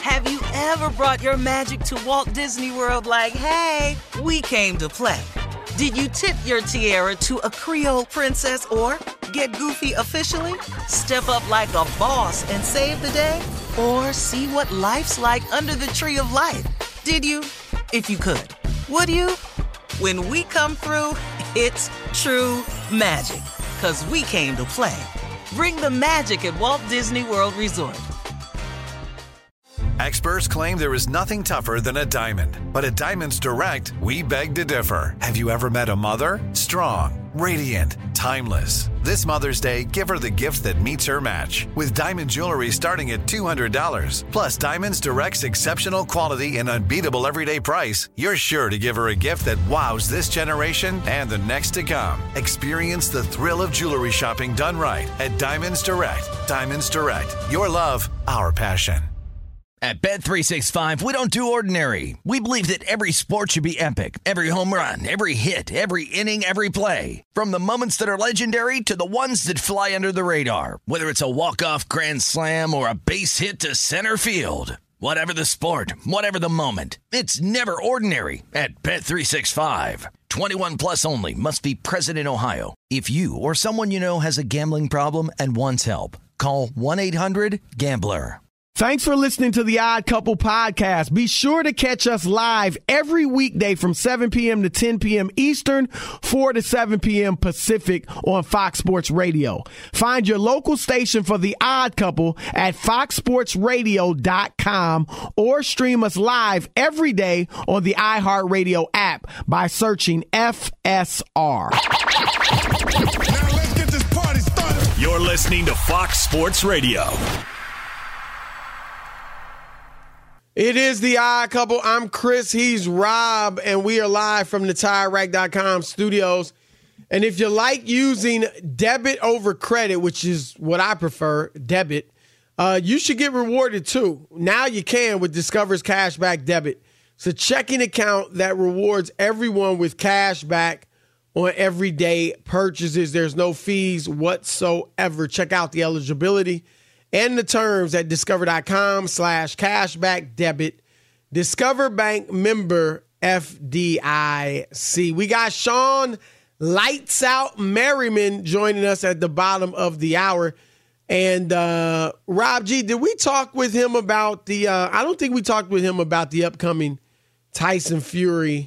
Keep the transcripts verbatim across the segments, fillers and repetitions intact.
Have you ever brought your magic to Walt Disney World like, hey, we came to play? Did you tip your tiara to a Creole princess or get goofy officially? Step up like a boss and save the day? Or see what life's like under the tree of life? Did you? If you could. Would you? When we come through, it's true magic. 'Cause we came to play. Bring the magic at Walt Disney World Resort. Experts claim there is nothing tougher than a diamond. But at Diamonds Direct, we beg to differ. Have you ever met a mother? Strong, radiant, timeless. This Mother's Day, give her the gift that meets her match. With diamond jewelry starting at two hundred dollars. Plus Diamonds Direct's exceptional quality and unbeatable everyday price, you're sure to give her a gift that wows this generation and the next to come. Experience the thrill of jewelry shopping done right at Diamonds Direct. Diamonds Direct. Your love, our passion. At Bet three sixty-five, we don't do ordinary. We believe that every sport should be epic. Every home run, every hit, every inning, every play. From the moments that are legendary to the ones that fly under the radar. Whether it's a walk-off grand slam or a base hit to center field. Whatever the sport, whatever the moment. It's never ordinary at Bet three sixty-five. twenty-one plus only. Must be present in Ohio. If you or someone you know has a gambling problem and wants help, call one eight hundred gambler. Thanks for listening to the Odd Couple podcast. Be sure to catch us live every weekday from seven p.m. to ten p.m. Eastern, four to seven p.m. Pacific on Fox Sports Radio. Find your local station for the Odd Couple at fox sports radio dot com or stream us live every day on the iHeartRadio app by searching F S R. Now let's get this party started. You're listening to Fox Sports Radio. It is the Odd Couple. I'm Chris. He's Rob, and we are live from the tire rack dot com studios. And if you like using debit over credit, which is what I prefer, debit, uh, you should get rewarded too. Now you can with Discover's Cashback Debit. It's a checking account that rewards everyone with cash back on everyday purchases. There's no fees whatsoever. Check out the eligibility and the terms at discover.com slash cashback debit. Discover Bank member F D I C. We got Sean Lights Out Merriman joining us at the bottom of the hour. And uh, Rob G, did we talk with him about the, uh, I don't think we talked with him about the upcoming Tyson Fury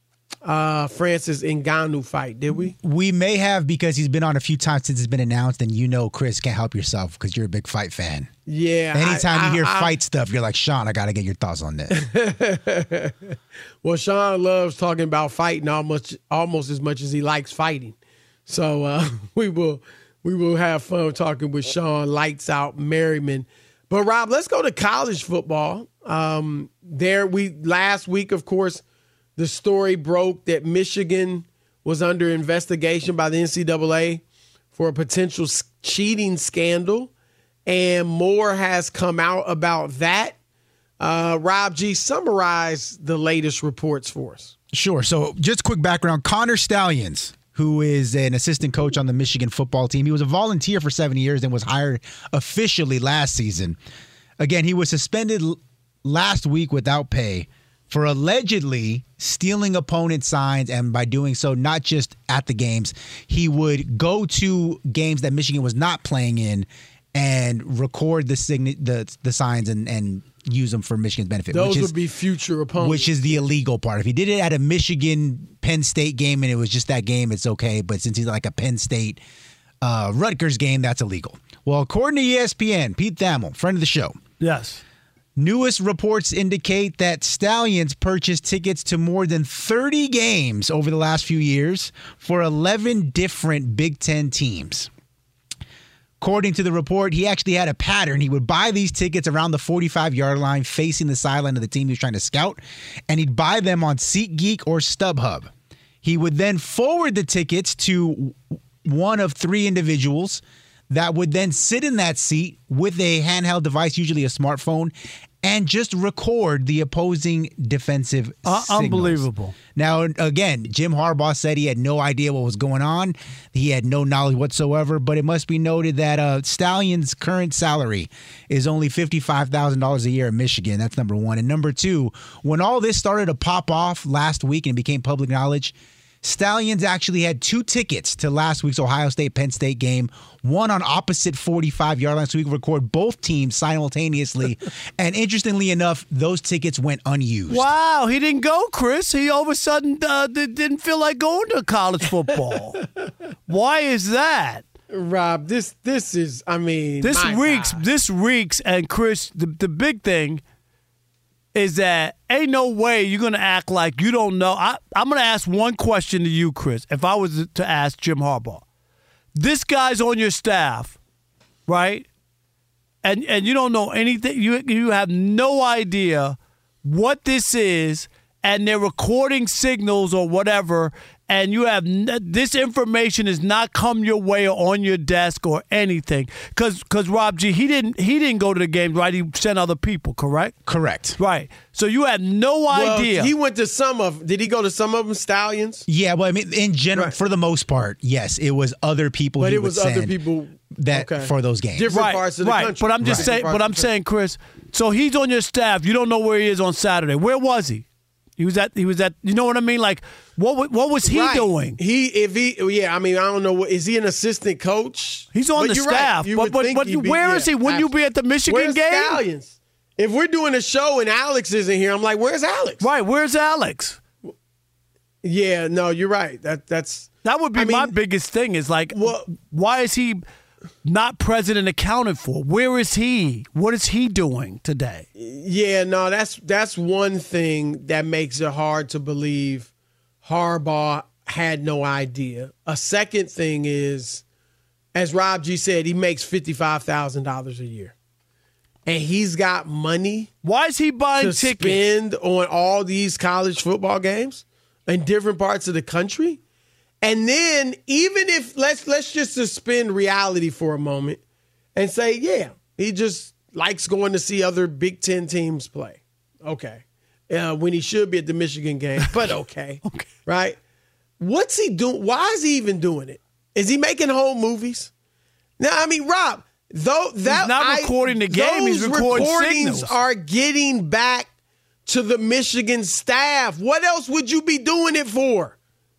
uh Francis Ngannou fight, did we? We may have, because he's been on a few times since it's been announced, and you know Chris can't help yourself because you're a big fight fan. Yeah. Anytime I, you hear I, fight I, stuff, you're like, Sean, I got to get your thoughts on this. Well, Sean loves talking about fighting almost almost as much as he likes fighting. So uh, we will we will have fun talking with Sean Lights Out Merriman. But Rob, let's go to college football. Um, there we last week, of course, the story broke that Michigan was under investigation by the N C double A for a potential cheating scandal, and more has come out about that. Uh, Rob G, summarize the latest reports for us. Sure. So just quick background. Connor Stalions, who is an assistant coach on the Michigan football team. He was a volunteer for seven years and was hired officially last season. Again, he was suspended last week without pay for allegedly stealing opponent signs, and by doing so, not just at the games, he would go to games that Michigan was not playing in and record the sign- the, the signs and, and use them for Michigan's benefit. Those which is, would be future opponents. Which is the illegal part. If he did it at a Michigan Penn State game and it was just that game, it's okay. But since he's like a Penn State uh, Rutgers game, that's illegal. Well, according to E S P N, Pete Thamel, friend of the show. Yes. Newest reports indicate that Stalions purchased tickets to more than thirty games over the last few years for eleven different Big Ten teams. According to the report, he actually had a pattern. He would buy these tickets around the forty-five-yard line facing the sideline of the team he was trying to scout, and he'd buy them on SeatGeek or StubHub. He would then forward the tickets to one of three individuals that would then sit in that seat with a handheld device, usually a smartphone, and just record the opposing defensive uh, signals. Unbelievable. Now, again, Jim Harbaugh said he had no idea what was going on. He had no knowledge whatsoever, but it must be noted that uh, Stallion's current salary is only fifty-five thousand dollars a year in Michigan. That's number one. And number two, when all this started to pop off last week and became public knowledge, Stallions actually had two tickets to last week's Ohio State-Penn State game, one on opposite forty-five-yard lines, so we could record both teams simultaneously. And interestingly enough, those tickets went unused. Wow, he didn't go, Chris. He all of a sudden uh, didn't feel like going to college football. Why is that? Rob, this this is, I mean, This my reeks, God. this reeks, and Chris, the, the big thing is that ain't no way you're going to act like you don't know. I, I'm going to ask one question to you, Chris, if I was to ask Jim Harbaugh. This guy's on your staff, right? And and you don't know anything. You you have no idea what this is, and they're recording signals or whatever, and you have this information has not come your way or on your desk or anything. Because because Rob G, he didn't he didn't go to the game, right? He sent other people, correct? Correct. Right. So you had no Well, idea. he went to some of, did he go to some of them, Stallions? Yeah, well, I mean, in general, Right. for the most part, yes, it was other people. But he it was would other send people that okay. for those games. Different right, parts of the right. country. But I'm just Right. saying. Different But parts I'm of the saying, Chris. So he's on your staff. You don't know where he is on Saturday. Where was he? He was at. He was at. You know what I mean? Like, what? wa- What was he Right. doing? He, if he, yeah, I mean, I don't know. What, is he an assistant coach? He's on But the you're right. staff. You But would but, think but he'd be- where yeah, is he? Wouldn't you be at the Michigan Where's game? Stallions? If we're doing a show and Alex isn't here, I'm like, where's Alex? Right. Where's Alex? Yeah, no, you're right. That that's That would be I my mean, biggest thing. Is like, Well- why is he not present and accounted for? Where is he? What is he doing today? Yeah, no, that's that's one thing that makes it hard to believe Harbaugh had no idea. A second thing is, as Rob G said, he makes fifty-five thousand dollars a year. And he's got money Why is he buying to tickets? spend on all these college football games in different parts of the country. And then even if let's let's just suspend reality for a moment and say, yeah, he just likes going to see other Big Ten teams play. Okay. Uh, when he should be at the Michigan game, but okay. Okay. Right? What's he doing? Why is he even doing it? Is he making home movies? Now, I mean, Rob, though that He's not I- recording the game, he's those recording recordings signals. are getting back to the Michigan staff. What else would you be doing it for?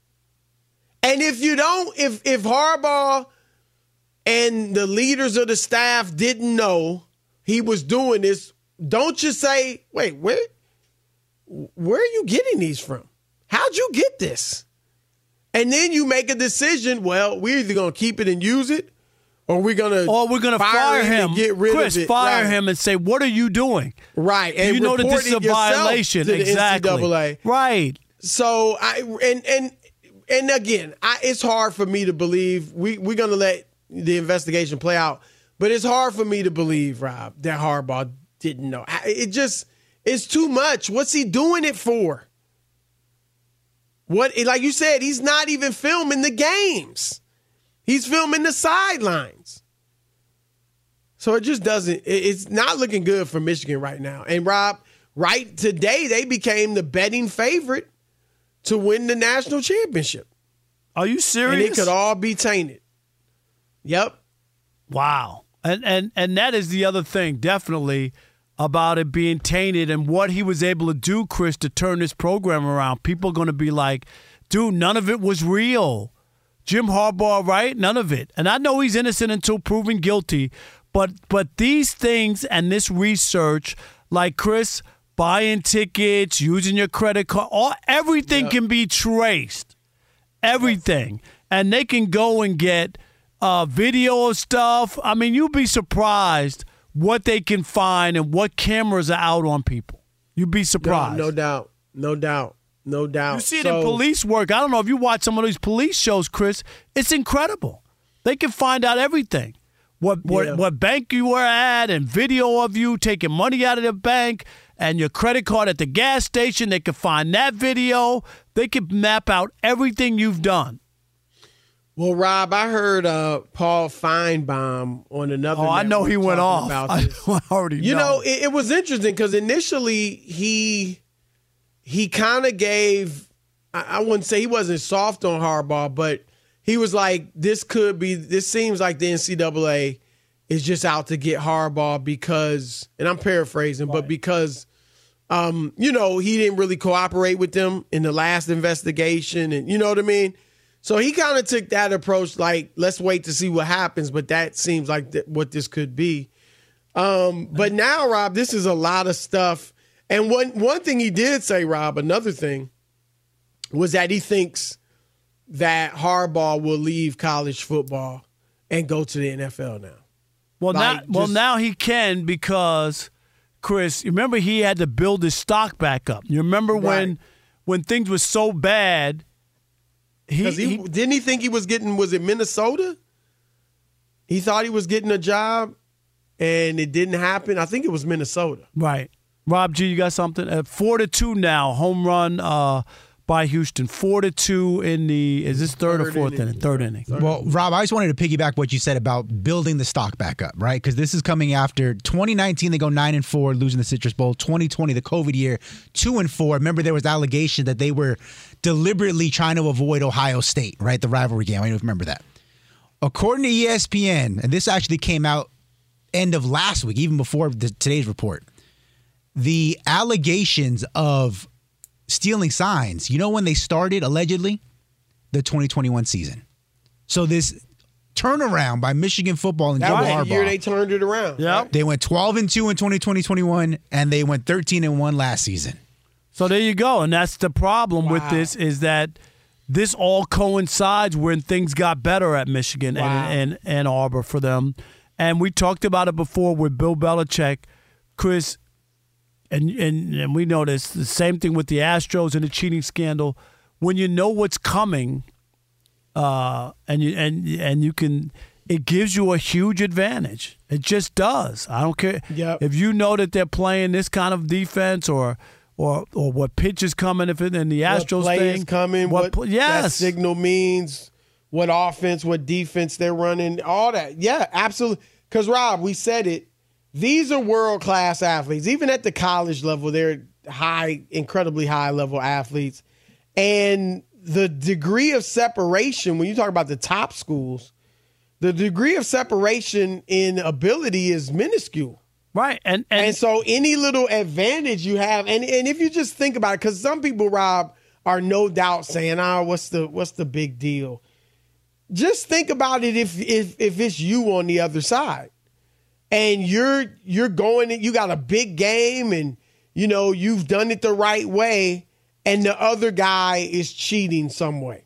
And if you don't, if if Harbaugh and the leaders of the staff didn't know he was doing this, don't you say, wait, where where are you getting these from? How'd you get this? And then you make a decision, well, we're either gonna keep it and use it, or we're gonna Or we're going to fire him. and get rid Chris, of it. fire Right. him and say, what are you doing? Right. And you know that report this is a it yourself violation. to the Exactly. N C double A. Right. So I and and and again, I, it's hard for me to believe we we're gonna let the investigation play out, but it's hard for me to believe, Rob, that Harbaugh didn't know. I- It just it's too much. What's he doing it for? What, like you said, he's not even filming the games. He's filming the sidelines. So it just doesn't. it- It's not looking good for Michigan right now. And Rob, right today they became the betting favorite to win the national championship. Are you And serious? it could all be tainted. Yep. Wow. And and and that is the other thing, definitely, about it being tainted and what he was able to do, Chris, to turn this program around. People are going to be like, dude, none of it was real. Jim Harbaugh, right? None of it. And I know he's innocent until proven guilty, but but these things and this research, like Chris, buying tickets, using your credit card, all everything Yep. can be traced. Everything. And they can go and get uh, video of stuff. I mean, you'd be surprised what they can find and what cameras are out on people. You'd be No, surprised. no doubt. No doubt. No doubt. You see it So- in police work. I don't know if you watch some of these police shows, Chris. It's incredible. They can find out everything. What what, Yeah. what bank you were at and video of you taking money out of the bank and your credit card at the gas station. They can find that video. They can map out everything you've done. Well, Rob, I heard uh, Paul Feinbaum on another. Oh, I know he went off. About I, this. I already you know. know, it, it was interesting because initially he he kind of gave. I, I wouldn't say he wasn't soft on Harbaugh, but he was like, "This could be. This seems like the N C double A is just out to get Harbaugh because," and I'm paraphrasing, right. but because. Um, you know, he didn't really cooperate with them in the last investigation, and you know what I mean? So he kind of took that approach, like, let's wait to see what happens, but that seems like th- what this could be. Um, but now, Rob, this is a lot of stuff. And one, one thing he did say, Rob, another thing, was that he thinks that Harbaugh will leave college football and go to the N F L now. Well, like, now, well, just, now he can because – Chris, you remember he had to build his stock back up. You remember right. when when things were so bad? He, he, he didn't he think he was getting, was it Minnesota? He thought he was getting a job, and it didn't happen. I think it was Minnesota. Right. Rob G, you got something? Uh, four to two now, home run uh, by Houston. Four to two in the, is this third, third or fourth inning? inning? Third inning. Third. Well, Rob, I just wanted to piggyback what you said about building the stock back up, right? Because this is coming after twenty nineteen, they go nine and four, losing the Citrus Bowl. twenty twenty, the COVID year, two and four. Remember, there was allegation that they were deliberately trying to avoid Ohio State, right? The rivalry game. I don't remember that. According to E S P N, and this actually came out end of last week, even before the, today's report, the allegations of stealing signs, you know when they started, allegedly? The twenty twenty-one season. So this turnaround by Michigan football and Jim That was Harbaugh. the year they turned it around. Yeah. They went twelve and two in twenty twenty twenty-one, and they went thirteen and one last season. So there you go. And that's the problem wow. with this is that this all coincides when things got better at Michigan wow. and, and Ann Arbor for them. And we talked about it before with Bill Belichick. Chris, And, and and we know this, the same thing with the Astros and the cheating scandal. When you know what's coming, uh, and you and and you can, it gives you a huge advantage. It just does. I don't care yep. if you know that they're playing this kind of defense or or or what pitch is coming. If it in the Astros what play thing is coming, what, what yes. that signal means, what offense, what defense they're running, all that. Yeah, absolutely. Because Rob, we said it. These are world-class athletes. Even at the college level, they're high, incredibly high-level athletes. And the degree of separation, when you talk about the top schools, the degree of separation in ability is minuscule. Right. And, and, and so any little advantage you have, and, and if you just think about it, because some people, Rob, are no doubt saying, oh, what's the what's the big deal? Just think about it if if if it's you on the other side. And you're you're going, you got a big game, and you know you've done it the right way, and the other guy is cheating some way.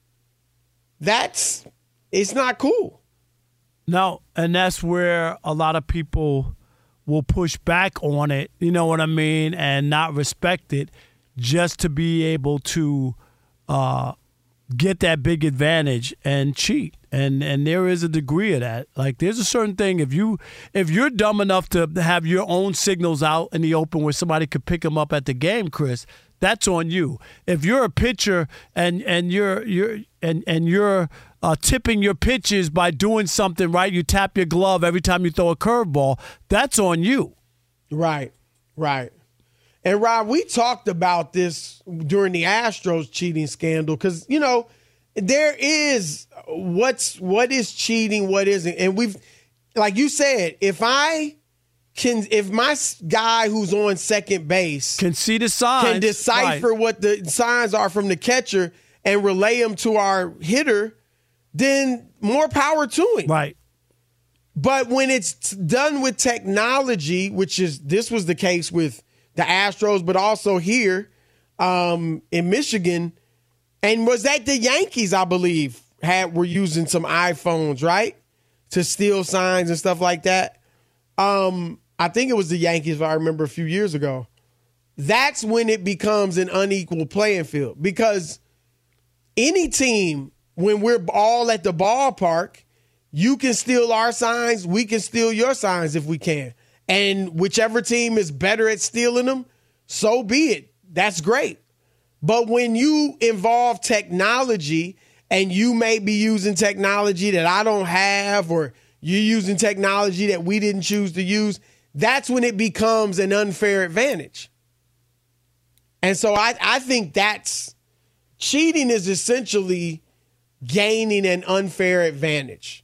That's it's not cool. No, and that's where a lot of people will push back on it. You know what I mean, and not respect it, just to be able to uh, get that big advantage and cheat. And and there is a degree of that. Like there's a certain thing if you if you're dumb enough to have your own signals out in the open where somebody could pick them up at the game, Chris, that's on you. If you're a pitcher and and you're you're and and you're uh, tipping your pitches by doing something right, you tap your glove every time you throw a curveball, that's on you. Right, right. And Rob, we talked about this during the Astros cheating scandal because you know. There is what's what is cheating, what isn't, and we've, like you said, if I can, if my guy who's on second base can see the signs, can decipher right. what the signs are from the catcher and relay them to our hitter, then more power to him. Right. But when it's done with technology, which is this was the case with the Astros, but also here um, in Michigan. And was that the Yankees, I believe, had were using some iPhones, right, to steal signs and stuff like that? Um, I think it was the Yankees, if I remember, a few years ago. That's when it becomes an unequal playing field because any team, when we're all at the ballpark, you can steal our signs, we can steal your signs if we can. And whichever team is better at stealing them, so be it. That's great. But when you involve technology and you may be using technology that I don't have, or you're using technology that we didn't choose to use, that's when it becomes an unfair advantage. And so I, I think that's cheating is essentially gaining an unfair advantage.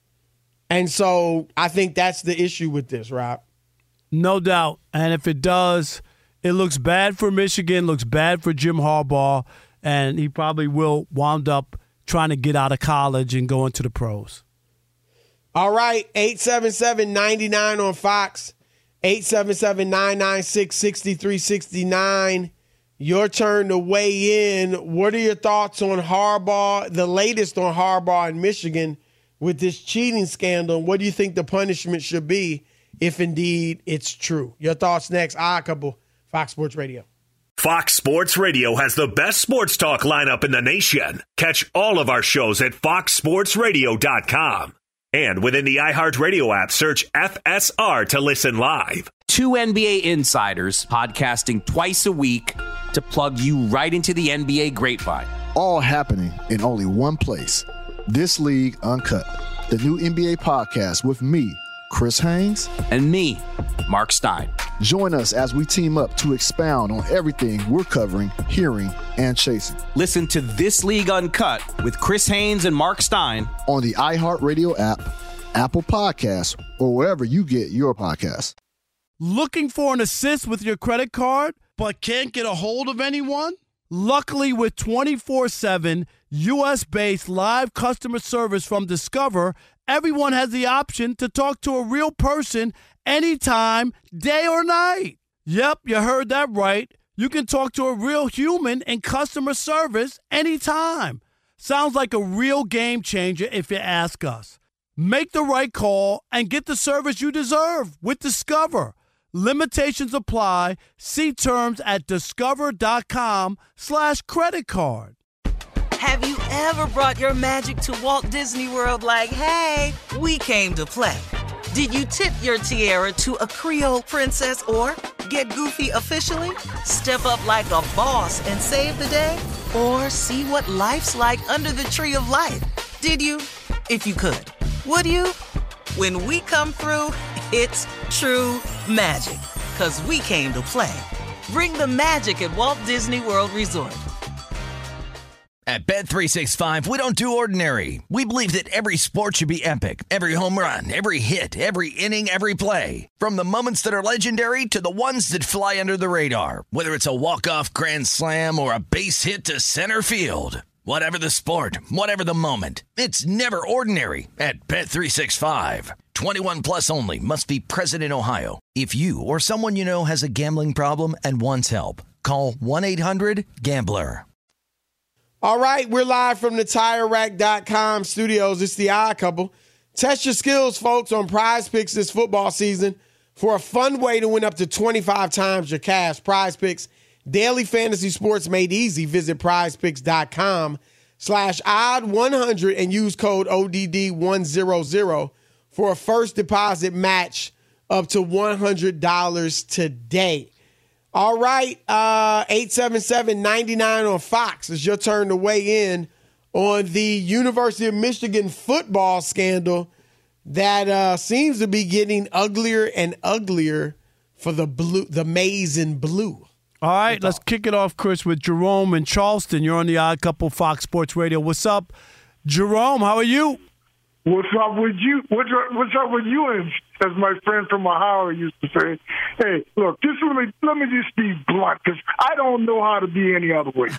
And so I think that's the issue with this, Rob. No doubt. And if it does, it looks bad for Michigan, looks bad for Jim Harbaugh, and he probably will wind up trying to get out of college and go into the pros. All right, eight seven seven, nine nine on Fox, eight seven seven, nine nine six, six three six nine. Your turn to weigh in. What are your thoughts on Harbaugh, the latest on Harbaugh in Michigan with this cheating scandal? What do you think the punishment should be if indeed it's true? Your thoughts next. Odd Couple, Fox Sports Radio. Fox Sports Radio has the best sports talk lineup in the nation. Catch all of our shows at fox sports radio dot com. And within the iHeartRadio app, search F S R to listen live. Two N B A insiders podcasting twice a week to plug you right into the N B A grapevine. All happening in only one place. This League Uncut, the new N B A podcast with me, Chris Haynes, and me, Mark Stein. Join us as we team up to expound on everything we're covering, hearing, and chasing. Listen to This League Uncut with Chris Haynes and Mark Stein on the iHeartRadio app, Apple Podcasts, or wherever you get your podcasts. Looking for an assist with your credit card, but can't get a hold of anyone? Luckily, with twenty-four seven U S-based live customer service from Discover, everyone has the option to talk to a real person anytime, day or night. Yep, you heard that right. You can talk to a real human in customer service anytime. Sounds like a real game changer if you ask us. Make the right call and get the service you deserve with Discover. Limitations apply. See terms at discover.com slash credit card. Have you ever brought your magic to Walt Disney World like, hey, we came to play? Did you tip your tiara to a Creole princess or get goofy officially? Step up like a boss and save the day? Or see what life's like under the tree of life? Did you? If you could. Would you? When we come through, it's true magic. 'Cause we came to play. Bring the magic at Walt Disney World Resort. At Bet three sixty-five, we don't do ordinary. We believe that every sport should be epic. Every home run, every hit, every inning, every play. From the moments that are legendary to the ones that fly under the radar. Whether it's a walk-off grand slam or a base hit to center field. Whatever the sport, whatever the moment. It's never ordinary at Bet three sixty-five. twenty-one plus only. Must be present in Ohio. If you or someone you know has a gambling problem and wants help, call one eight hundred gambler. All right, we're live from the Tire Rack dot com studios. It's the Odd Couple. Test your skills, folks, on Prize Picks this football season for a fun way to win up to twenty-five times your cash. Prize Picks, daily fantasy sports made easy. Visit prize picks dot com slash odd one hundred and use code O D D one hundred for a first deposit match up to one hundred dollars today. All right, uh, eight seven seven, nine nine on Fox. It's your turn to weigh in on the University of Michigan football scandal that uh, seems to be getting uglier and uglier for the blue, the maize and blue. All right, let's kick it off, Chris, with Jerome in Charleston. You're on the Odd Couple Fox Sports Radio. What's up, Jerome? How are you? What's up with you? What's up, what's up with you? As, as my friend from Ohio used to say, hey, look, just let me let me just be blunt, because I don't know how to be any other way.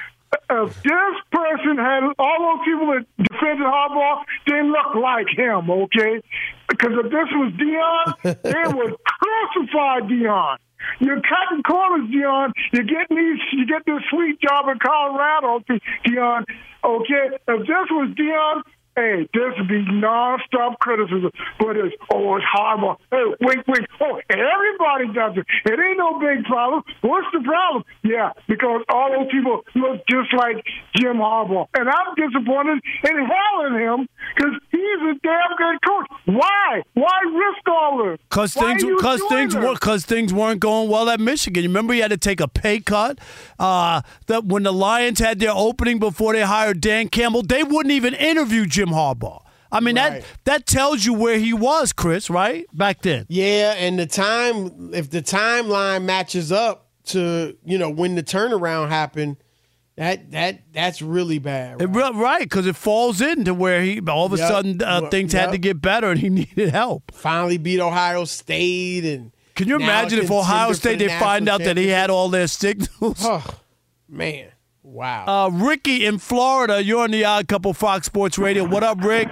If this person had all those people that defended Harbaugh, they look like him, okay? Because if this was Deion, they would crucify Deion. You're cutting corners, Deion. You're getting these. You get this sweet job in Colorado, Deion. Okay, if this was Deion. Hey, this would be nonstop criticism, but it's, oh, it's Harbaugh. Hey, wait, wait, oh, everybody does it. It ain't no big problem. What's the problem? Yeah, because all those people look just like Jim Harbaugh. And I'm disappointed in hell in him because he's a damn good coach. Why? Why risk all this? Because Why things, are you cause doing things, this? were, cause things weren't going well at Michigan. You remember he had to take a pay cut. Uh, that when the Lions had their opening before they hired Dan Campbell, they wouldn't even interview Jim Harbaugh. I mean, Right. that that tells you where he was, Chris, right? Back then. Yeah, and the time, if the timeline matches up to, you know, when the turnaround happened, that that that's really bad. It Right, re- right, because it falls into where he all of a Yep. sudden uh, Well, things had yep. to get better and he needed help. Finally beat Ohio State, and Can you now imagine a if Ohio contender State for the they find national out that he had championship. all their signals? Oh, man, wow. Uh, Ricky in Florida, you're on the Odd Couple Fox Sports Radio. What up, Rick?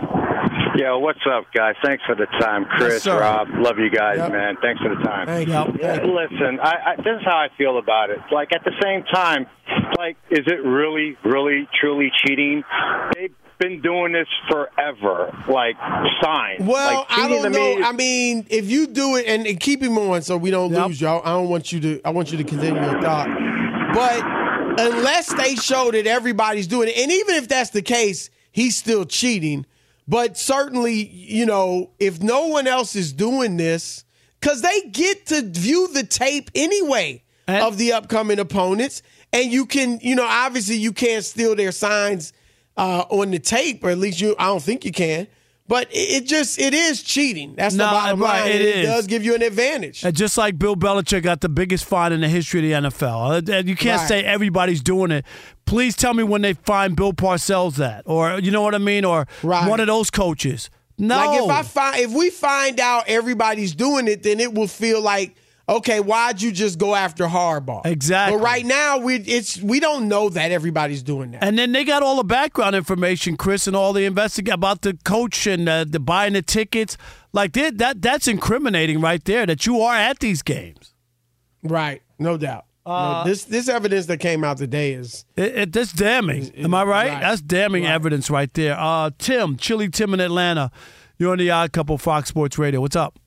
Yo, what's up, guys? Thanks for the time, Chris, Yes, sir. Rob. Love you guys, Yep. man. Thanks for the time. Thank Yep. you. Yeah, Thank you. listen, I, I, this is how I feel about it. Like, at the same time, like, is it really, really, truly cheating? They've been doing this forever. Like, signs. Well, like, I cheating don't to me know. is- I mean, if you do it, and, and keep him on so we don't Yep. lose y'all. I don't want you to. I want you to continue your thought. But unless they show that everybody's doing it, and even if that's the case, he's still cheating. But certainly, you know, if no one else is doing this, because they get to view the tape anyway And- of the upcoming opponents, and you can, you know, obviously you can't steal their signs uh, on the tape, or at least you. I don't think you can. But it, it just it is cheating. That's No, the bottom right, line. it and it is. does give you an advantage. And just like Bill Belichick got the biggest fine in the history of the N F L. Uh, You can't Right. say everybody's doing it. Please tell me when they find Bill Parcells that, or you know what I mean, or Right. one of those coaches. No, Like if I find if we find out everybody's doing it, then it will feel like, okay, why'd you just go after Harbaugh? Exactly. But right now we it's we don't know that everybody's doing that. And then they got all the background information, Chris, and all the investigate about the coach and uh, the buying the tickets. Like that, that that's incriminating right there. That you are at these games. Right, no doubt. Uh, No, this this evidence that came out today is It, it, that's damning. Is- is- Am I right? right. That's damning Right. evidence right there. Uh, Tim, Chili Tim in Atlanta. You're on the Odd Couple Fox Sports Radio. What's up?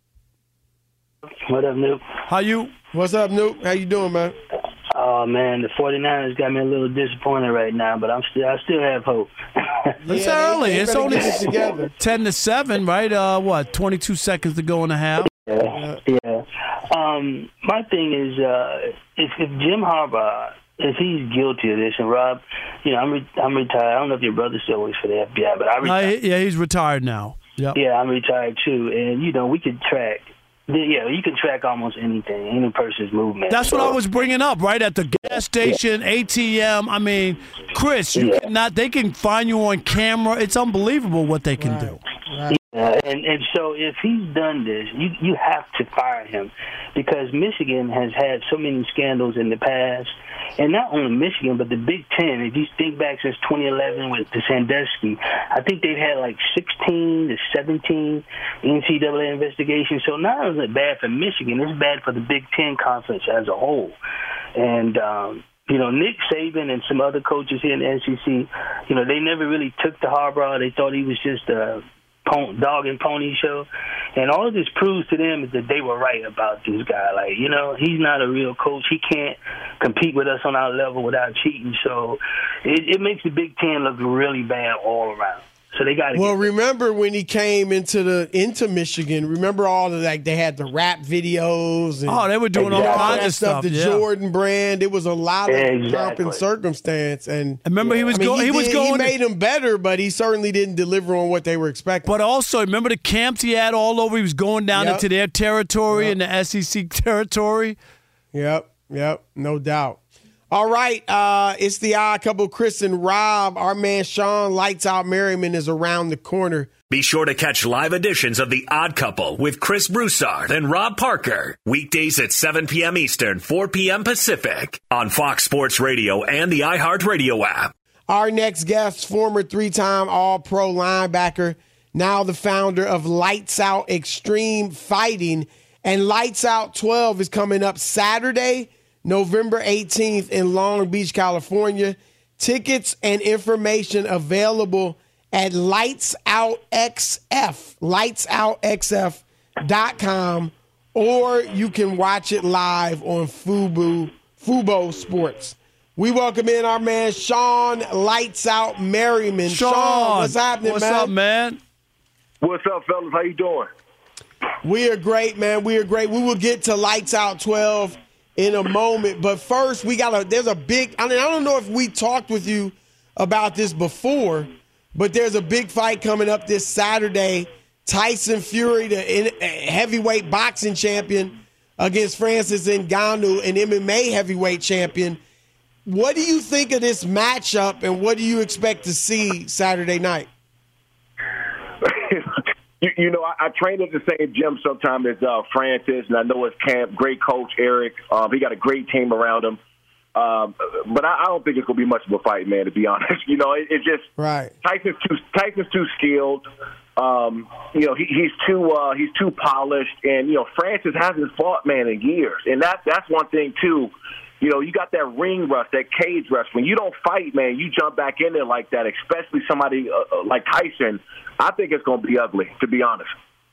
What up, Nuke? How you? What's up, Nuke? How you doing, man? Oh man, the 49ers got me a little disappointed right now, but I'm still I still have hope. It's Yeah, they- early. they it's better only get it together. ten to seven, right? Uh, what? Twenty-two seconds to go in the half. Yeah. yeah. Um, my thing is, uh, if, if Jim Harbaugh, if he's guilty of this, and Rob, you know, I'm re- I'm retired. I don't know if your brother still works for the F B I, but I Uh, retired. yeah, he's retired now. Yep. Yeah, I'm retired too, and you know, we could track. Yeah, you can track almost anything, any person's movement. That's what So- I was bringing up, right? At the gas station, A T M. I mean, Chris, you Yeah. cannot. They can find you on camera. It's unbelievable what they can do. Yeah, and and so if he's done this, you you have to fire him, because Michigan has had so many scandals in the past, and not only Michigan but the Big Ten. If you think back since twenty eleven with the Sandusky, I think they've had like sixteen to seventeen N C double A investigations. So not only is it bad for Michigan, it's bad for the Big Ten conference as a whole, and. um You know, Nick Saban and some other coaches here in the S E C, you know, they never really took to Harbaugh. They thought he was just a pon- dog and pony show. And all of this proves to them is that they were right about this guy. Like, you know, he's not a real coach. He can't compete with us on our level without cheating. So it, it makes the Big Ten look really bad all around. So they got to Well, get remember when he came into the into Michigan? Remember all the like they had the rap videos and Oh, they were doing all all kinds that of stuff. The yeah. Jordan brand. It was a lot of Exactly. pomp and circumstance. And I remember he was I mean, going. he, He, was did- going. He made them better, but he certainly didn't deliver on what they were expecting. But also, remember the camps he had all over? He was going down Yep. into their territory Yep. and the S E C territory. Yep, yep, no doubt. All right, uh, it's the Odd Couple, Chris and Rob. Our man Sean Lights Out Merriman is around the corner. Be sure to catch live editions of The Odd Couple with Chris Broussard and Rob Parker. Weekdays at seven p.m. Eastern, four p.m. Pacific on Fox Sports Radio and the iHeartRadio app. Our next guest, former three-time All-Pro linebacker, now the founder of Lights Out Extreme Fighting. And Lights Out twelve is coming up Saturday, November eighteenth in Long Beach, California. Tickets and information available at Lights Out X F, lights out x f dot com, or you can watch it live on Fubo, Fubo Sports. We welcome in our man Sean Lights Out Merriman. Sean, Sean what's happening, what's man? What's up, man? What's up, fellas? How you doing? We are great, man. We are great. We will get to Lights Out twelve in a moment, but first we got a. There's a big. I mean, I don't know if we talked with you about this before, but there's a big fight coming up this Saturday. Tyson Fury, the heavyweight boxing champion, against Francis Ngannou, an M M A heavyweight champion. What do you think of this matchup, and what do you expect to see Saturday night? you, you know, I, I trained at the same gym sometime as uh, Francis, and I know his camp. Great coach, Eric. Um, he got a great team around him. Um, but I, I don't think it's going to be much of a fight, man, to be honest. You know, it, it's just right. Tyson's too, Tyson's too skilled. Um, you know, he, he's too uh, he's too polished, and you know, Francis hasn't fought, man, in years, and that that's one thing too. You know, you got that ring rust, that cage rust. When you don't fight, man, you jump back in there like that, especially somebody uh, like Tyson. I think it's going to be ugly, to be honest.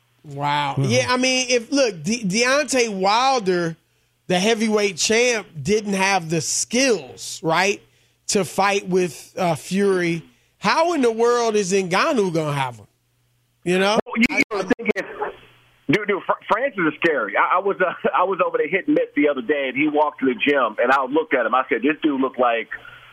Wow. Mm-hmm. Yeah, I mean, if look, De- Deontay Wilder, the heavyweight champ, didn't have the skills, right, to fight with uh, Fury. How in the world is Ngannou going to have him? You know? Well, you, you know, the thing is, dude, dude, Francis is scary. I, I was uh, I was over there hitting mitts the other day, and he walked to the gym, and I looked at him. I said, this dude looked like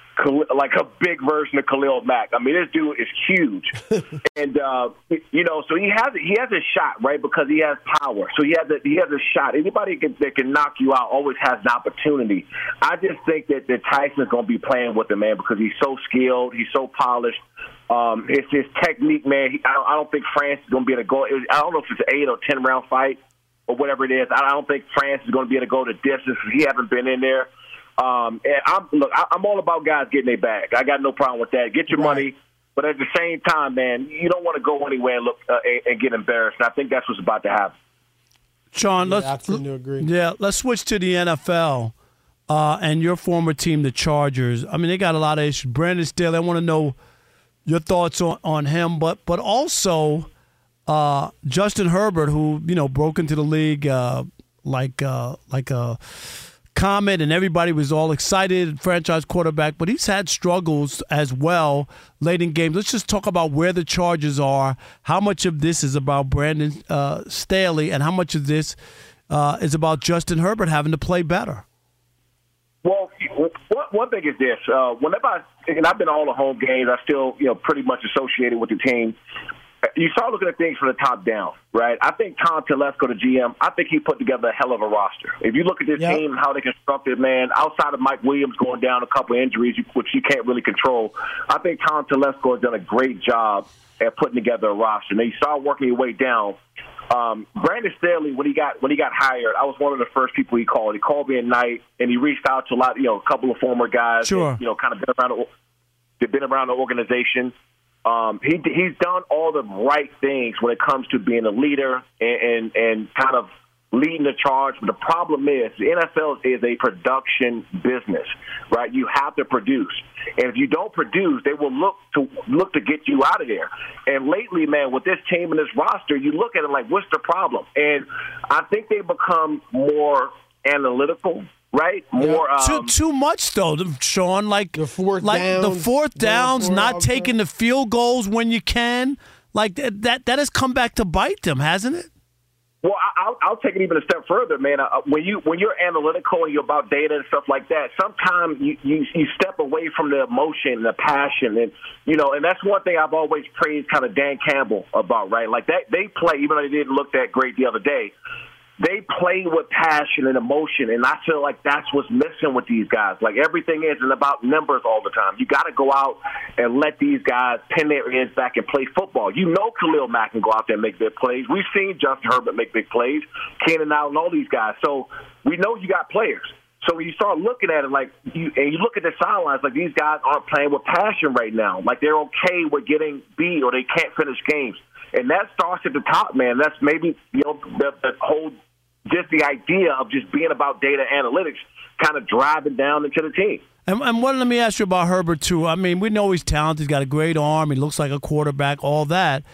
like a big version of Khalil Mack. I mean, this dude is huge, and uh, you know, so he has he has a shot, right? Because he has power, so he has a, he has a shot. Anybody can, that can knock you out always has an opportunity. I just think that, that Tyson's going to be playing with him, man, because he's so skilled, he's so polished. Um, it's his technique, man. He, I, don't, I don't think France is going to be able to go. It was, I don't know if it's an eight or ten round fight or whatever it is. I don't think France is going to be able to go the distance. He hasn't been in there. Um, and I'm look, I, I'm all about guys getting their bag. I got no problem with that. Get your right. money, but at the same time, man, you don't want to go anywhere and look uh, and, and get embarrassed. And I think that's what's about to happen. Sean, yeah, let's I tend to agree. Yeah, let's switch to the N F L uh, and your former team, the Chargers. I mean, they got a lot of issues. Brandon Staley, I want to know your thoughts on, on him, but but also uh, Justin Herbert, who you know broke into the league uh, like uh, like a comet, and everybody was all excited, franchise quarterback, but he's had struggles as well late in games. Let's just talk about where the Chargers are, how much of this is about Brandon uh, Staley, and how much of this uh, is about Justin Herbert having to play better. Well, one, one thing is this. Uh, whenever I, and I've been to all the home games, I still, you know, pretty much associated with the team. You start looking at things from the top down, right? I think Tom Telesco, the G M, I think he put together a hell of a roster. If you look at this yep. team and how they constructed, man, outside of Mike Williams going down a couple of injuries, which you can't really control, I think Tom Telesco has done a great job at putting together a roster. Now, you start working your way down. Um, Brandon Staley, when he got when he got hired, I was one of the first people he called. He called me at night, and he reached out to a lot, you know, a couple of former guys, sure. that, you know, kind of been around the, they've been around the organization. Um, he he's done all the right things when it comes to being a leader and, and, and kind of leading the charge. But the problem is the N F L is a production business, right? You have to produce. And if you don't produce, they will look to look to get you out of there. And lately, man, with this team and this roster, you look at it like, what's the problem? And I think they've become more analytical. Right, more um, too too much though, Sean. Like the fourth like downs, the fourth downs, not out taking there. the field goals when you can. Like that, that that has come back to bite them, hasn't it? Well, I'll, I'll take it even a step further, man. Uh, when you when you're analytical and you're about data and stuff like that, sometimes you, you you step away from the emotion and the passion, and you know, and that's one thing I've always praised kind of Dan Campbell about, right? Like that they play, even though they didn't look that great the other day. They play with passion and emotion, and I feel like that's what's missing with these guys. Like, everything isn't about numbers all the time. You got to go out and let these guys pin their ears back and play football. You know Khalil Mack can go out there and make big plays. We've seen Justin Herbert make big plays, Keenan Allen, all these guys. So we know you got players. So when you start looking at it, like, you, and you look at the sidelines, like, these guys aren't playing with passion right now. Like, they're okay with getting beat or they can't finish games. And that starts at the top, man. That's maybe, you know, the, the whole – just the idea of just being about data analytics kind of driving down into the team. And, and what, let me ask you about Herbert, too. I mean, we know he's talented. He's got a great arm. He looks like a quarterback, all that.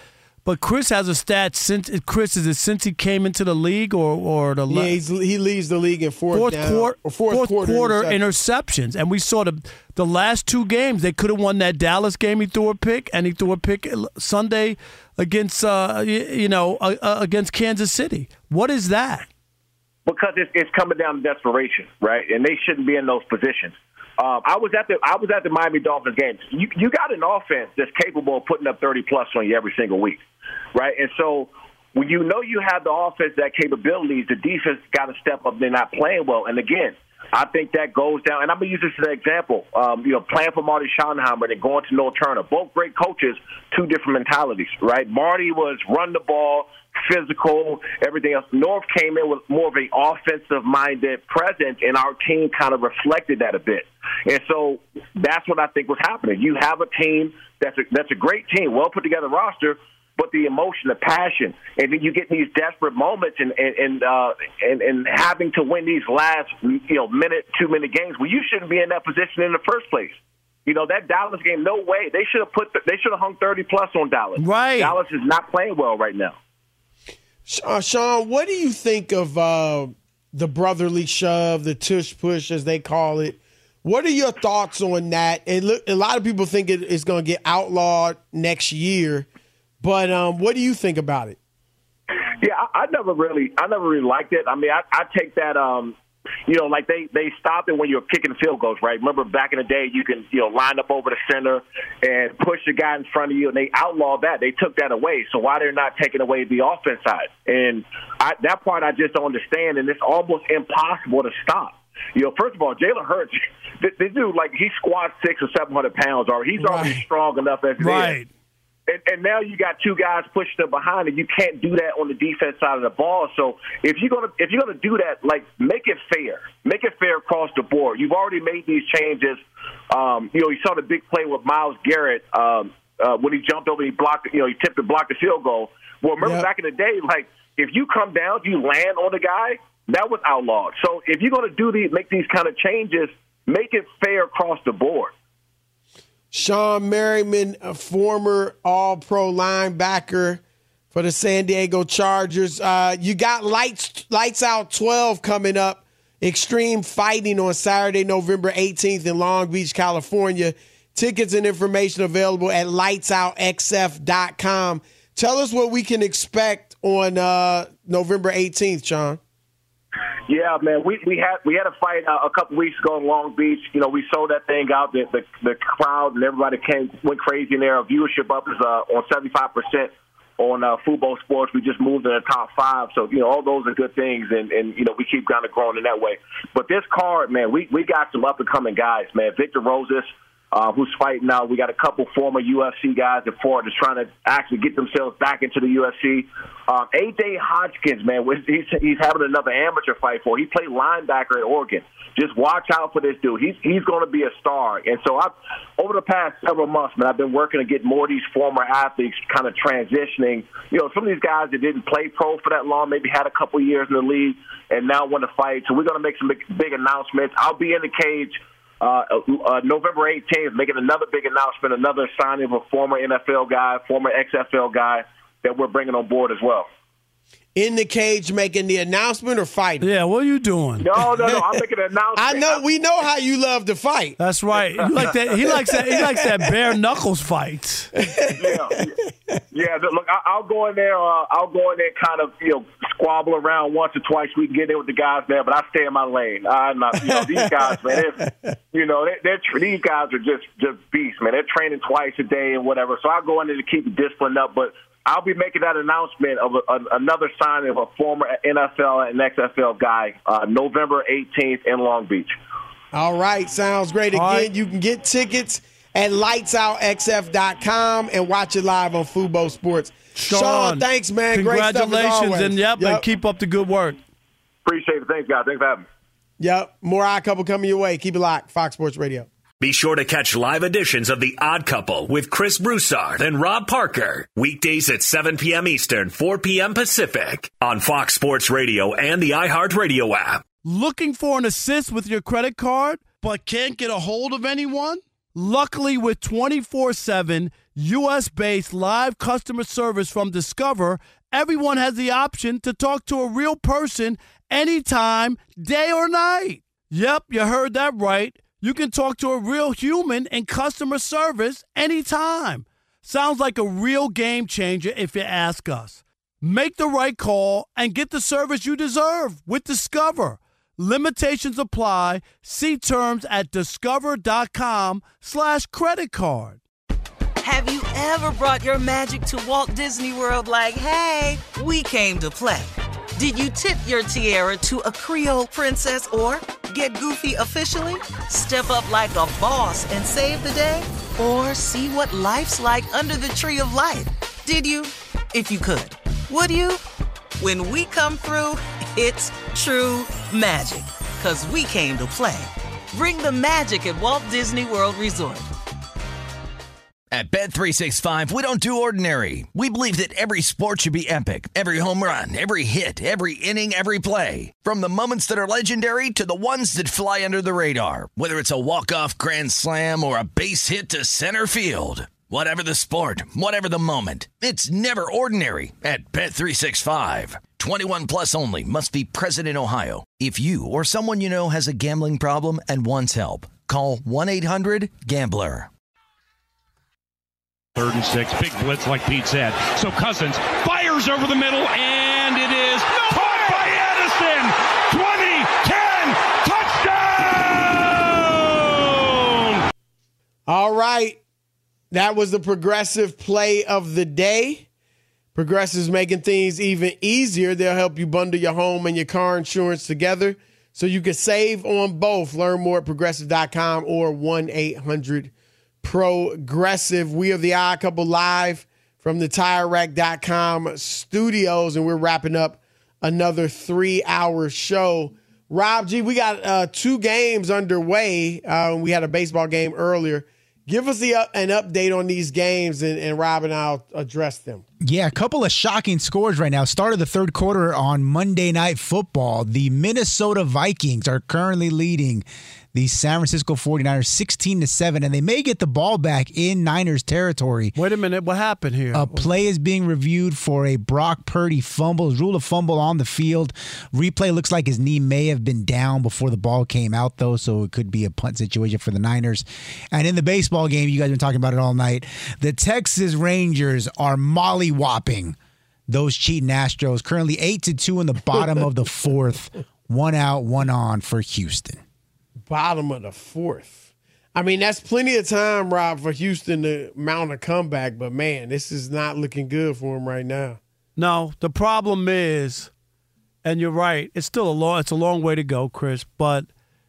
But Chris has a stat since Chris is it since he came into the league or or the yeah he's, he leads the league in fourth, fourth, down, quarter, or fourth, fourth quarter, quarter interceptions. interceptions. And we saw the the last two games they could have won that Dallas game. He threw a pick and he threw a pick Sunday against uh, you, you know uh, uh, against Kansas City. What is that? Because it's, it's coming down to desperation, right? And they shouldn't be in those positions. Um, I was at the I was at the Miami Dolphins game. You you got an offense that's capable of putting up thirty plus on you every single week, right? And so when you know you have the offense that capabilities, the defense got to step up. They're not playing well, and again, I think that goes down. And I'm gonna use this as an example. Um, you know, playing for Marty Schottenheimer and going to Noah Turner, both great coaches, two different mentalities, right? Marty was run the ball, physical, everything else. North came in with more of an offensive-minded presence, and our team kind of reflected that a bit. And so that's what I think was happening. You have a team that's a, that's a great team, well-put-together roster, but the emotion, the passion, and then you get these desperate moments and and and, uh, and and having to win these last you know minute, two-minute games. Well, you shouldn't be in that position in the first place. You know, that Dallas game, no way. They should have put the, they should have hung thirty plus on Dallas. Right. Dallas is not playing well right now. Uh, Sean, what do you think of uh, the brotherly shove, the tush push, as they call it? What are your thoughts on that? And look, a lot of people think it, it's going to get outlawed next year, but um, what do you think about it? Yeah, I, I never really, I never really liked it. I mean, I, I take that, um, you know, like they, they stopped it when you were kicking field goals, right? Remember back in the day, you can, you know, line up over the center and push the guy in front of you, and they outlawed that. They took that away. So why they're not taking away the offense side? And I, that part I just don't understand, and it's almost impossible to stop. You know, first of all, Jalen Hurts, this, this dude, like, he squats six or seven hundred pounds, or he's already right. strong enough as it right. is. And, and now you got two guys pushing them behind, and you can't do that on the defense side of the ball. So if you're gonna if you're gonna do that, like, make it fair, make it fair across the board. You've already made these changes. Um, you know, you saw the big play with Myles Garrett um, uh, when he jumped over, he blocked, you know, he tipped and blocked the field goal. Well, remember yep. back in the day, like, if you come down, you land on the guy, that was outlawed. So if you're gonna do these, make these kind of changes, make it fair across the board. Sean Merriman, a former All-Pro linebacker for the San Diego Chargers. Uh, you got Lights Lights Out twelve coming up, Extreme Fighting on Saturday, November eighteenth in Long Beach, California. Tickets and information available at lights out x f dot com. Tell us what we can expect on uh, November eighteenth, Sean. Yeah, man, we we had we had a fight uh, a couple weeks ago in Long Beach. You know, we sold that thing out. The the, the crowd and everybody came went crazy in there. Our viewership up is uh, on seventy-five percent on uh, Fubo Sports. We just moved in the top five. So, you know, all those are good things, and, and you know, we keep kind of growing in that way. But this card, man, we, we got some up-and-coming guys, man. Victor Rosas, Uh, who's fighting now. We got a couple former U F C guys at Ford that's trying to actually get themselves back into the U F C. Um, A J Hodgkins, man, he's, he's having another amateur fight for. He played linebacker at Oregon. Just watch out for this dude. He's he's going to be a star. And so I've, over the past several months, man, I've been working to get more of these former athletes kind of transitioning. You know, some of these guys that didn't play pro for that long, maybe had a couple years in the league and now want to fight. So we're going to make some big, big announcements. I'll be in the cage Uh, uh, November eighteenth, making another big announcement, another signing of a former N F L guy, former X F L guy that we're bringing on board as well. In the cage making the announcement or fighting? Yeah, what are you doing? No, no, no. I'm making an announcement. I know. We know how you love to fight. That's right. You like that. He likes that. He likes that bare knuckles fight. Yeah, yeah. Look, I'll go in there. Uh, I'll go in there, kind of, you know, squabble around once or twice. We can get in with the guys there, but I stay in my lane. I'm not. You know, these guys, man. They're, you know, they're, they're these guys are just just beasts, man. They're training twice a day and whatever. So I'll go in there to keep the discipline up, but I'll be making that announcement of a, a, another signing of a former N F L and X F L guy, uh, November eighteenth in Long Beach. All right. Sounds great. Again, right. You can get tickets at lights out x f dot com and watch it live on Fubo Sports. Sean, Sean thanks, man. Congratulations, Great stuff as always. and yep, yep, and keep up the good work. Appreciate it. Thanks, guys. Thanks for having me. Yep. More Odd Couple coming your way. Keep it locked. Fox Sports Radio. Be sure to catch live editions of The Odd Couple with Chris Broussard and Rob Parker. Weekdays at seven p.m. Eastern, four p.m. Pacific on Fox Sports Radio and the iHeartRadio app. Looking for an assist with your credit card but can't get a hold of anyone? Luckily, with twenty-four seven U S-based live customer service from Discover, everyone has the option to talk to a real person anytime, day or night. Yep, you heard that right. You can talk to a real human in customer service anytime. Sounds like a real game changer if you ask us. Make the right call and get the service you deserve with Discover. Limitations apply. See terms at discover.com slash credit card. Have you ever brought your magic to Walt Disney World like, hey, we came to play? Did you tip your tiara to a Creole princess or get goofy officially? Step up like a boss and save the day? Or see what life's like under the tree of life? Did you? If you could. Would you? When we come through, it's true magic. 'Cause we came to play. Bring the magic at Walt Disney World Resort. At Bet three sixty-five, we don't do ordinary. We believe that every sport should be epic. Every home run, every hit, every inning, every play. From the moments that are legendary to the ones that fly under the radar. Whether it's a walk-off grand slam or a base hit to center field. Whatever the sport, whatever the moment. It's never ordinary at Bet three sixty-five. twenty-one plus only. Must be present in Ohio. If you or someone you know has a gambling problem and wants help, call one eight hundred gambler. Third and six, big blitz like Pete said. So Cousins fires over the middle, and it is caught by Addison. twenty, ten, touchdown! All right. That was the Progressive play of the day. Progressive's making things even easier. They'll help you bundle your home and your car insurance together so you can save on both. Learn more at progressive dot com or one eight hundred Progressive. We are the Odd Couple live from the tire rack dot com studios, and we're wrapping up another three-hour show. Rob G, we got uh, two games underway. Uh, we had a baseball game earlier. Give us the, uh, an update on these games, and, and Rob and I'll address them. Yeah, a couple of shocking scores right now. Start of the third quarter on Monday Night Football. The Minnesota Vikings are currently leading the San Francisco forty-niners sixteen to seven, and they may get the ball back in Niners territory. Wait a minute, what happened here? A play is being reviewed for a Brock Purdy fumble. His rule of fumble on the field. Replay looks like his knee may have been down before the ball came out, though, so it could be a punt situation for the Niners. And in the baseball game, you guys have been talking about it all night, the Texas Rangers are molly-whopping those cheating Astros. Currently eight to two in the bottom of the fourth. One out, one on for Houston. Bottom of the fourth. I mean, that's plenty of time, Rob, for Houston to mount a comeback, but man, this is not looking good for them right now. No, the problem is, and you're right, it's still a long, it's a long way to go, Chris, but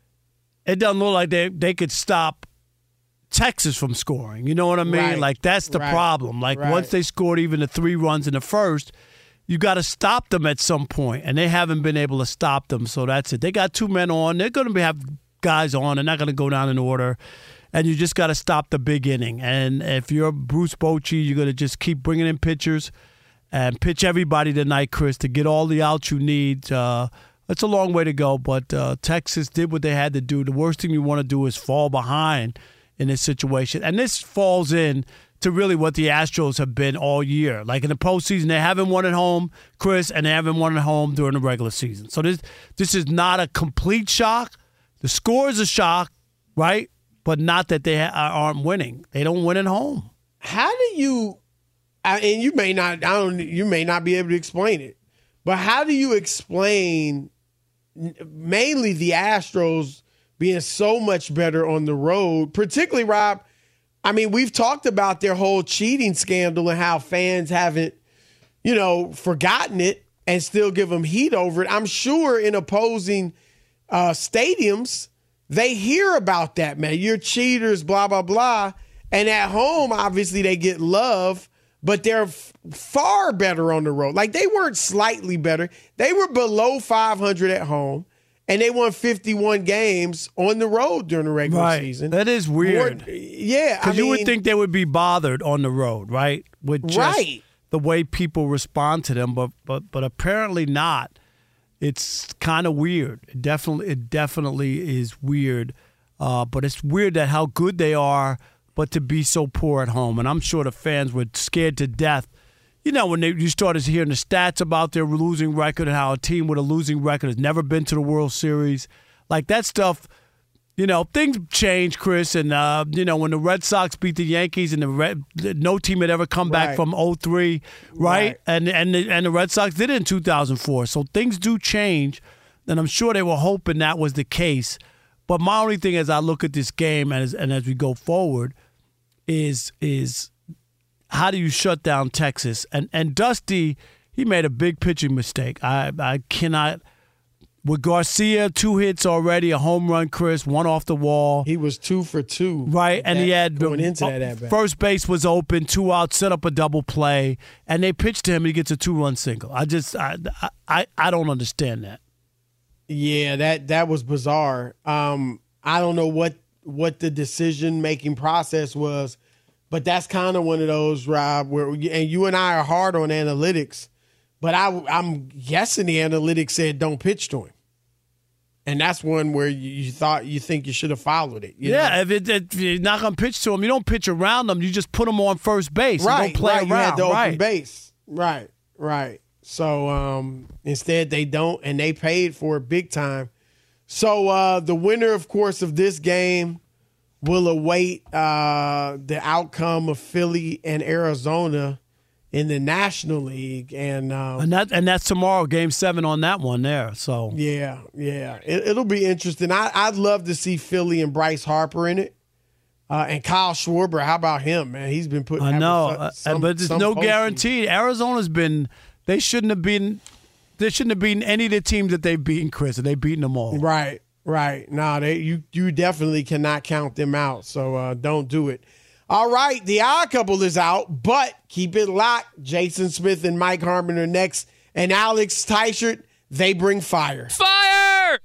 it doesn't look like they, they could stop Texas from scoring. You know what I mean? Right. Like, that's the right. problem. Like, right. once they scored even the three runs in the first, you got to stop them at some point, and they haven't been able to stop them, so that's it. They got two men on. They're going to have guys on. They're not going to go down in order, and you just got to stop the big inning. And if you're Bruce Bochy, you're going to just keep bringing in pitchers and pitch everybody tonight, Chris, to get all the outs you need. Uh, it's a long way to go, but uh, Texas did what they had to do. The worst thing you want to do is fall behind in this situation, and this falls in to really what the Astros have been all year. Like in the postseason, they haven't won at home, Chris, and they haven't won at home during the regular season. So this this is not a complete shock. The score is a shock, right? But not that they ha- aren't winning. They don't win at home. How do you? I, and you may not. I don't. You may not be able to explain it. But how do you explain mainly the Astros being so much better on the road, particularly Rob? I mean, we've talked about their whole cheating scandal and how fans haven't, you know, forgotten it and still give them heat over it. I'm sure in opposing uh, stadiums, they hear about that, man. You're cheaters, blah, blah, blah. And at home, obviously, they get love, but they're f- far better on the road. Like, they weren't slightly better. They were below five hundred at home. And they won fifty-one games on the road during the regular right. season. That is weird. More, yeah. Because I you mean, would think they would be bothered on the road, right? With just right. the way people respond to them, but but but apparently not. It's kind of weird. It definitely, it definitely is weird. Uh, but it's weird that how good they are but to be so poor at home. And I'm sure the fans were scared to death. You know, when they, you started hearing the stats about their losing record and how a team with a losing record has never been to the World Series. Like, that stuff, you know, things change, Chris. And, uh, you know, when the Red Sox beat the Yankees and the Red, no team had ever come back Right. from oh three, right? Right. And, and, the, and the Red Sox did it in two thousand four. So things do change, and I'm sure they were hoping that was the case. But my only thing as I look at this game and as, and as we go forward is is – how do you shut down Texas? And and Dusty, he made a big pitching mistake. I I cannot. With Garcia, two hits already, a home run, Chris, one off the wall. He was two for two. Right, and that, he had going into that at bat. First base was open, two outs, set up a double play, and they pitched to him and he gets a two-run single. I just I I, I don't understand that. Yeah, that that was bizarre. Um, I don't know what what the decision making process was. But that's kind of one of those, Rob, where and you and I are hard on analytics, but I, I'm guessing the analytics said don't pitch to him, and that's one where you, you thought you think you should have followed it. You yeah, know? if, it, if you're not going to pitch to him, you don't pitch around him. You just put him on first base. Right, you don't play right. around. You had the open right. base. Right, right. So um, instead they don't, and they paid for it big time. So uh, the winner, of course, of this game will await uh, the outcome of Philly and Arizona in the National League, and um, and that and that's tomorrow, Game Seven on that one there. So yeah, yeah, it, it'll be interesting. I, I'd love to see Philly and Bryce Harper in it, uh, and Kyle Schwarber. How about him, man? He's been putting. I know, some, some, uh, but there's some no postseason. guarantee. Arizona's been. They shouldn't have been. They shouldn't have beaten any of the teams that they've beaten, Chris. And they've beaten them all. Right. Right. No, they you you definitely cannot count them out. So uh, don't do it. All right, the odd couple is out, but keep it locked. Jason Smith and Mike Harmon are next, and Alex Teichert, they bring fire. Fire!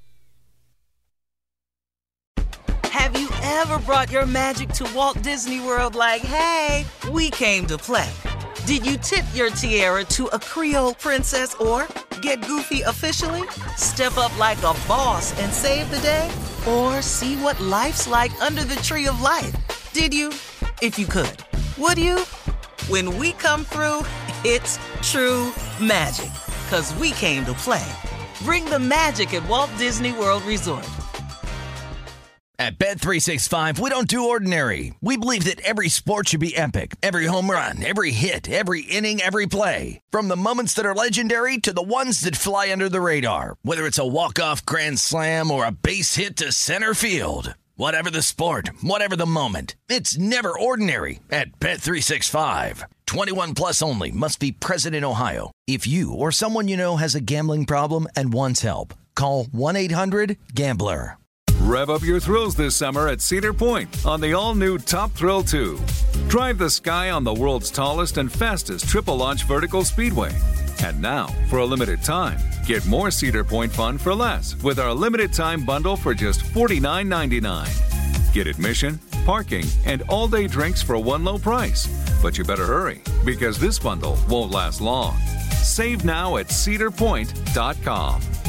Have you ever brought your magic to Walt Disney World like, hey, we came to play? Did you tip your tiara to a Creole princess or get goofy officially? Step up like a boss and save the day? Or see what life's like under the tree of life? Did you? If you could. Would you? When we come through, it's true magic. 'Cause we came to play. Bring the magic at Walt Disney World Resort. At Bet three sixty-five, we don't do ordinary. We believe that every sport should be epic. Every home run, every hit, every inning, every play. From the moments that are legendary to the ones that fly under the radar. Whether it's a walk-off grand slam or a base hit to center field. Whatever the sport, whatever the moment. It's never ordinary at Bet three sixty-five. twenty-one plus only. Must be present in Ohio. If you or someone you know has a gambling problem and wants help, call one eight hundred gambler. Rev up your thrills this summer at Cedar Point on the all-new Top Thrill two. Drive the sky on the world's tallest and fastest triple-launch vertical speedway. And now, for a limited time, get more Cedar Point fun for less with our limited-time bundle for just forty-nine ninety-nine. Get admission, parking, and all-day drinks for one low price. But you better hurry, because this bundle won't last long. Save now at cedar point dot com.